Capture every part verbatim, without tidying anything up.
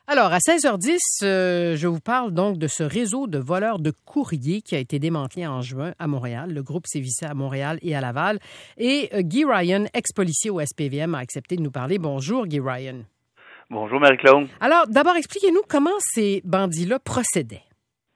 Alors, à seize heures dix, euh, je vous parle donc de ce réseau de voleurs de courrier qui a été démantelé en juin à Montréal. Le groupe sévissait à Montréal et à Laval. Et euh, Guy Ryan, ex-policier au S P V M, a accepté de nous parler. Bonjour, Guy Ryan. Bonjour, Marie-Claude. Alors, d'abord, expliquez-nous comment ces bandits-là procédaient.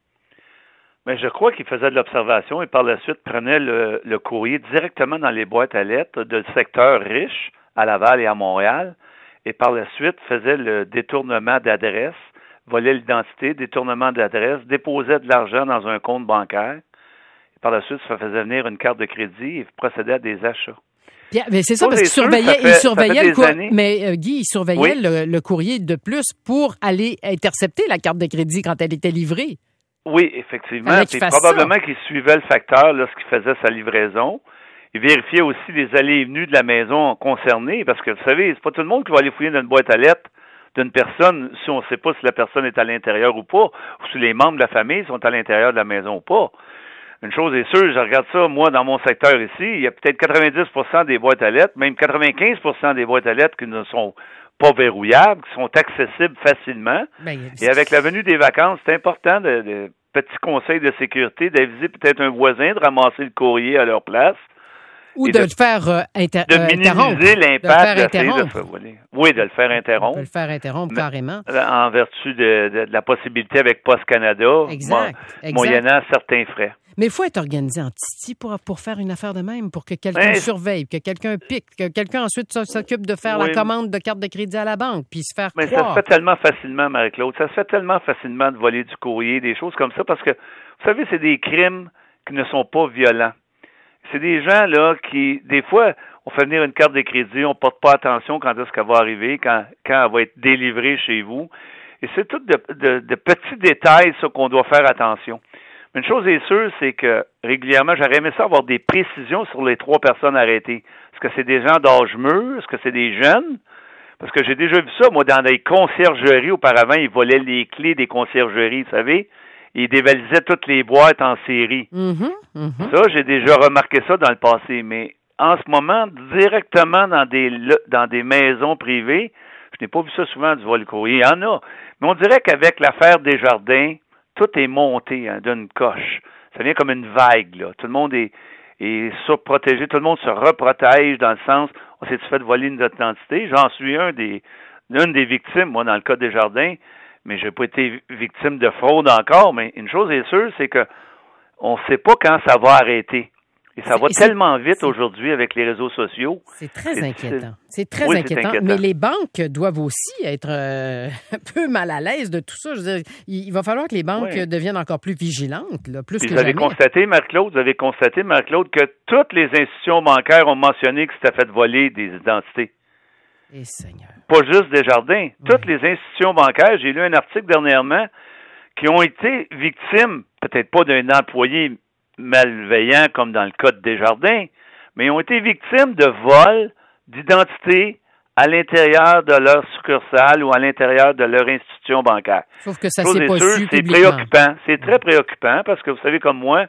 Bien, je crois qu'ils faisaient de l'observation et par la suite prenaient le, le courrier directement dans les boîtes à lettres de secteurs riches à Laval et à Montréal. Et par la suite, faisait le détournement d'adresse, volait l'identité, détournement d'adresse, déposait de l'argent dans un compte bancaire. Et par la suite, ça faisait venir une carte de crédit et procédait à des achats. Bien, mais c'est ça, parce qu'il surveillait, fait, il surveillait le courrier. Mais euh, Guy, il surveillait oui. le, le courrier de plus pour aller intercepter la carte de crédit quand elle était livrée. Oui, effectivement. Puis probablement ça. Qu'il suivait le facteur lorsqu'il faisait sa livraison. Il vérifiait aussi les allées et venues de la maison concernée, parce que, vous savez, c'est pas tout le monde qui va aller fouiller dans une boîte à lettres d'une personne si on ne sait pas si la personne est à l'intérieur ou pas, ou si les membres de la famille sont à l'intérieur de la maison ou pas. Une chose est sûre, je regarde ça, moi, dans mon secteur ici, il y a peut-être quatre-vingt-dix pour cent des boîtes à lettres, même quatre-vingt-quinze pour cent des boîtes à lettres qui ne sont pas verrouillables, qui sont accessibles facilement. Ben, et avec la venue des vacances, c'est important de, de petits conseils de sécurité, d'aviser peut-être un voisin de ramasser le courrier à leur place. Ou de, de le faire euh, inter- de minimiser l'impact de, de, de faire voler. Oui, de le faire interrompre. De le faire interrompre mais, carrément. En vertu de, de, de la possibilité avec Post Canada, exact, mo- exact. moyennant certains frais. Mais il faut être organisé en titi pour, pour faire une affaire de même, pour que quelqu'un mais, surveille, que quelqu'un pique, que quelqu'un ensuite s'occupe de faire oui, la commande de carte de crédit à la banque, puis se faire mais croire. Ça se fait tellement facilement, Marie-Claude, ça se fait tellement facilement de voler du courrier, des choses comme ça, parce que, vous savez, c'est des crimes qui ne sont pas violents. C'est des gens, là, qui, des fois, on fait venir une carte de crédit, on porte pas attention quand est-ce qu'elle va arriver, quand, quand elle va être délivrée chez vous. Et c'est tout de, de, de petits détails, ça, qu'on doit faire attention. Mais une chose est sûre, c'est que, régulièrement, j'aurais aimé ça avoir des précisions sur les trois personnes arrêtées. Est-ce que c'est des gens d'âge mûr? Est-ce que c'est des jeunes? Parce que j'ai déjà vu ça, moi, dans des conciergeries, auparavant, ils volaient les clés des conciergeries, vous savez? Ils dévalisaient toutes les boîtes en série. Mm-hmm, mm-hmm. Ça, j'ai déjà remarqué ça dans le passé. Mais en ce moment, directement dans des dans des maisons privées, je n'ai pas vu ça souvent du vol courrier. Il y en a. Mais on dirait qu'avec l'affaire Desjardins, tout est monté hein, d'une coche. Ça vient comme une vague, là. Tout le monde est, est surprotégé. Tout le monde se reprotège dans le sens, on s'est fait voler notre identité. J'en suis un des, une des victimes, moi, dans le cas des Desjardins. Mais je n'ai pas été victime de fraude encore, mais une chose est sûre, c'est que on ne sait pas quand ça va arrêter. Et ça c'est, va et tellement vite c'est, aujourd'hui avec les réseaux sociaux. C'est très c'est inquiétant. C'est très oui, inquiétant. inquiétant. Mais les banques doivent aussi être euh, un peu mal à l'aise de tout ça. Je veux dire, il va falloir que les banques oui. deviennent encore plus vigilantes, là, plus Puis que vous avez jamais. constaté, Marc-Claude, vous avez constaté, Marc-Claude, que toutes les institutions bancaires ont mentionné que c'était fait voler des identités. Et Seigneur. Pas juste Desjardins. Oui. Toutes les institutions bancaires, j'ai lu un article dernièrement, qui ont été victimes, peut-être pas d'un employé malveillant comme dans le cas de Desjardins, mais ils ont été victimes de vols d'identité à l'intérieur de leur succursale ou à l'intérieur de leur institution bancaire. Sauf que ça s'est pas su C'est préoccupant. C'est très préoccupant parce que vous savez comme moi,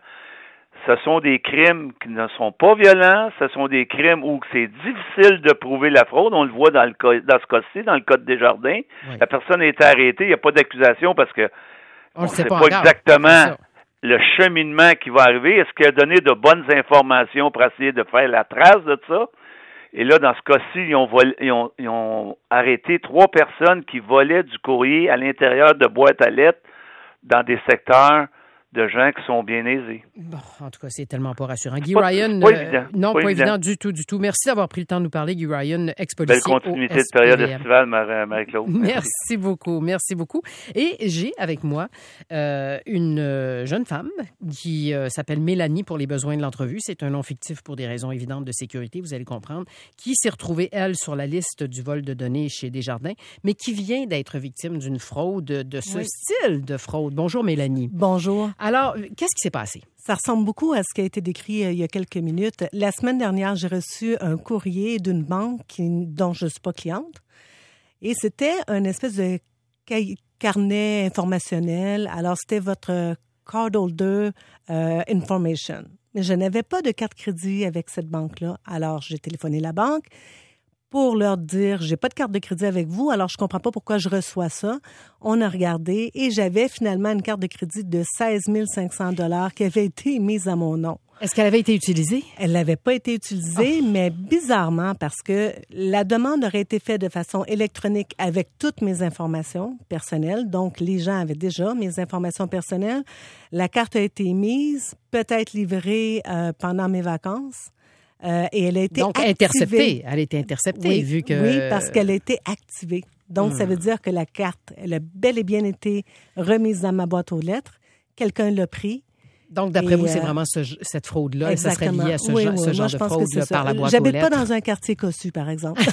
ce sont des crimes qui ne sont pas violents, ce sont des crimes où c'est difficile de prouver la fraude. On le voit dans le cas, dans ce cas-ci, dans le cas de Desjardins. Oui. La personne a été arrêtée, il n'y a pas d'accusation parce que on ne sait pas, pas exactement le cheminement qui va arriver. Est-ce qu'il a donné de bonnes informations pour essayer de faire la trace de ça? Et là, dans ce cas-ci, ils ont, volé, ils ont, ils ont arrêté trois personnes qui volaient du courrier à l'intérieur de boîtes à lettres dans des secteurs de gens qui sont bien aisés. Bon, en tout cas, c'est tellement pas rassurant. Guy pas, Ryan, pas euh, évident, non, pas, pas évident. évident du tout, du tout. Merci d'avoir pris le temps de nous parler, Guy Ryan, ex-policier. Belle continuité de période estivale, Marie-Claude. Merci. merci beaucoup, merci beaucoup. Et j'ai avec moi euh, une jeune femme qui euh, s'appelle Mélanie pour les besoins de l'entrevue. C'est un nom fictif pour des raisons évidentes de sécurité, vous allez comprendre, qui s'est retrouvée, elle, sur la liste du vol de données chez Desjardins, mais qui vient d'être victime d'une fraude, de ce oui. style de fraude. Bonjour, Mélanie. Bonjour. Alors, qu'est-ce qui s'est passé? Ça ressemble beaucoup à ce qui a été décrit euh, il y a quelques minutes. La semaine dernière, j'ai reçu un courrier d'une banque qui, dont je ne suis pas cliente. Et c'était une espèce de carnet informationnel. Alors, c'était votre cardholder euh, information. Mais je n'avais pas de carte crédit avec cette banque-là. Alors, j'ai téléphoné la banque pour leur dire, j'ai pas de carte de crédit avec vous, alors je comprends pas pourquoi je reçois ça. On a regardé et j'avais finalement une carte de crédit de seize mille cinq cents dollars qui avait été mise à mon nom. Est-ce qu'elle avait été utilisée? Elle n'avait pas été utilisée, oh. mais bizarrement, parce que la demande aurait été faite de façon électronique avec toutes mes informations personnelles. Donc, les gens avaient déjà mes informations personnelles. La carte a été émise, peut-être livrée euh, pendant mes vacances. Euh, et elle a été Donc, activée. interceptée. Elle a été interceptée, oui, vu que... Oui, parce qu'elle a été activée. Donc, hmm. ça veut dire que la carte, elle a bel et bien été remise dans ma boîte aux lettres. Quelqu'un l'a pris. Donc, d'après et vous, euh, c'est vraiment ce, cette fraude-là. Exactement. Ça serait lié à ce, oui, genre, oui, ce moi, genre je de pense fraude que là, par la boîte aux J'habite lettres. pas dans un quartier cossu, par exemple.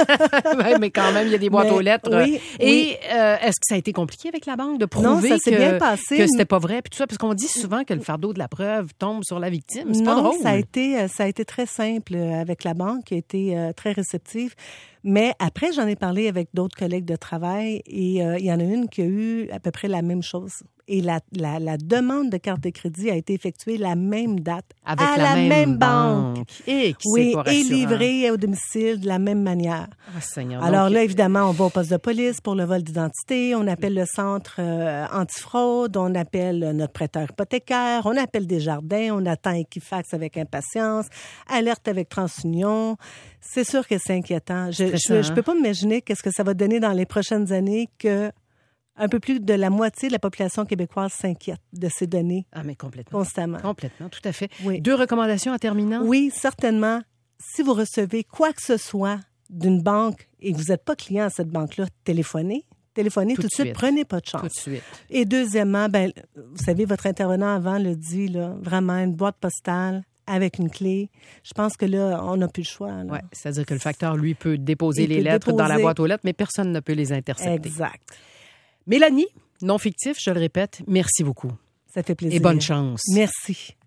Oui, mais quand même, il y a des boîtes mais, aux lettres. Oui, Et oui. Euh, est-ce que ça a été compliqué avec la banque de prouver non, ça s'est que, bien passé, que c'était pas vrai? Puis tout ça, parce qu'on dit souvent que le fardeau de la preuve tombe sur la victime. C'est non, pas drôle. ça a été, ça a été très simple avec la banque, qui a été euh, très réceptive. Mais après, j'en ai parlé avec d'autres collègues de travail et euh, il y en a une qui a eu à peu près la même chose. Et la, la, la demande de carte de crédit a été effectuée la même date avec à la, la même, même banque. banque. Et qui oui, c'est pas et rassurant. livrée au domicile de la même manière. Oh, Seigneur. Alors donc, là, évidemment, on va au poste de police pour le vol d'identité, on appelle le centre euh, antifraude, on appelle notre prêteur hypothécaire, on appelle Desjardins, on attend Equifax avec impatience, alerte avec TransUnion. C'est sûr que c'est inquiétant. Je je, je peux pas m'imaginer qu'est-ce que ça va donner dans les prochaines années que un peu plus de la moitié de la population québécoise s'inquiète de ces données. Ah, mais complètement. Constamment. Complètement, tout à fait. Oui. Deux recommandations en terminant? Oui, certainement. Si vous recevez quoi que ce soit d'une banque et que vous n'êtes pas client à cette banque-là, téléphonez. Téléphonez tout, tout de suite. suite. Prenez pas de chance. Tout de suite. Et deuxièmement, ben, vous savez, votre intervenant avant le dit, là, vraiment une boîte postale avec une clé. Je pense que là, on n'a plus le choix. Oui, c'est-à-dire que le facteur, lui, peut déposer Il les peut lettres déposer... dans la boîte aux lettres, mais personne ne peut les intercepter. Exact. Mélanie, non fictif, je le répète, merci beaucoup. Ça fait plaisir. Et bonne chance. Merci.